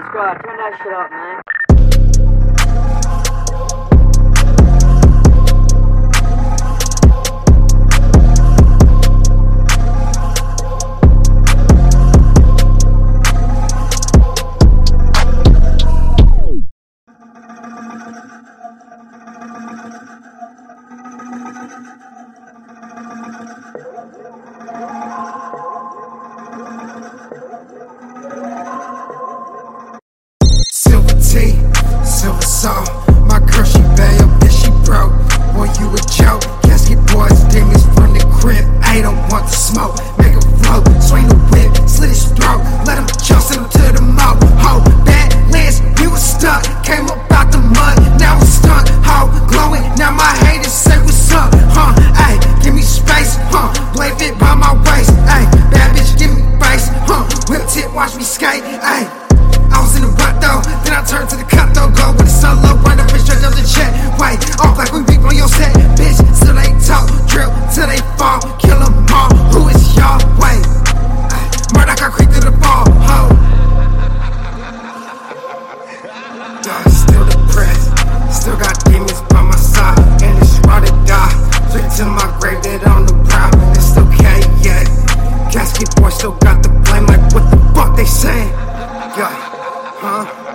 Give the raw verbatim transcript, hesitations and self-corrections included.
man. Squad, turn that shit up, man. Silver tea, silver salt. My girl, she bad, up and she broke. Boy, you a joke. Casket boys, demons from the crib. I don't want to smoke. Make a float, swing the whip, slit his throat. Let him jump, send him to the mouth. Ho, bad lens, we was stuck. Came up out the mud, now we're stuck. Ho, glowing, now my haters say what's up. Huh, ayy, give me space. Huh, blade fit by my waist. Ayy, bad bitch, give me face. Huh, whip tip, watch me skate. Ayy. I was in the rut though, then I turned to the cut though. Go with the solo, run up and straight down the check. Wait, off like we beef on your set, bitch. Still they talk, drill till they fall. Kill them all, who is y'all? Wait, Murdoch, I creep through the ball, ho. Yeah, still depressed, still got demons by my side, and it's raw to die. Straight to my grave, dead on the prowl, it's still K, yeah. Casket boy still got the blame, like what the fuck they saying? Yeah, huh?